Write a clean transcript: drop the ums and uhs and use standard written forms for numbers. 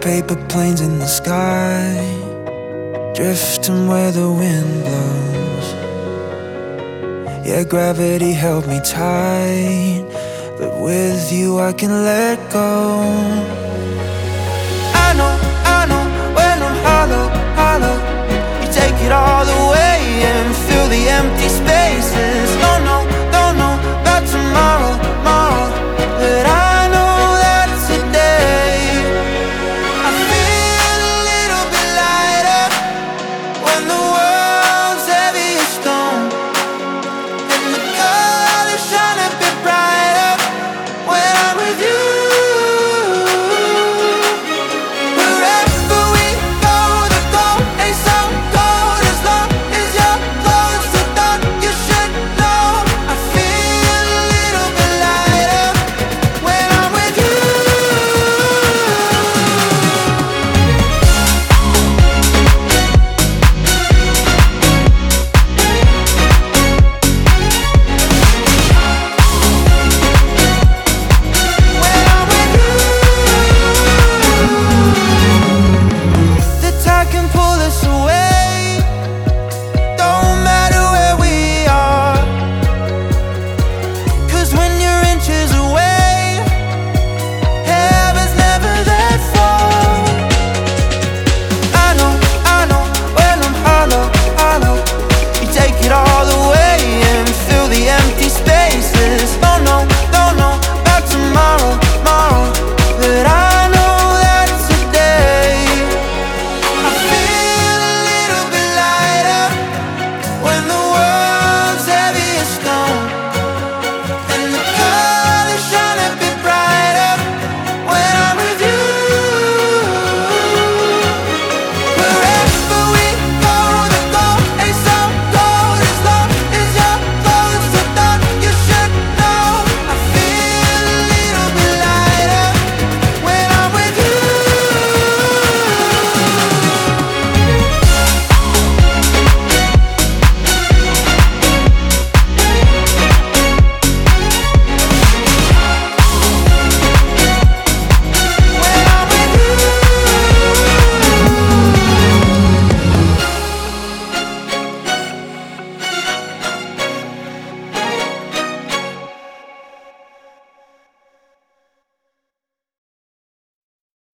paper planes in the sky, drifting where the wind blows. Yeah, gravity held me tight, but with you I can let go. I know, when I'm hollow, you take it all away and fill the empty space.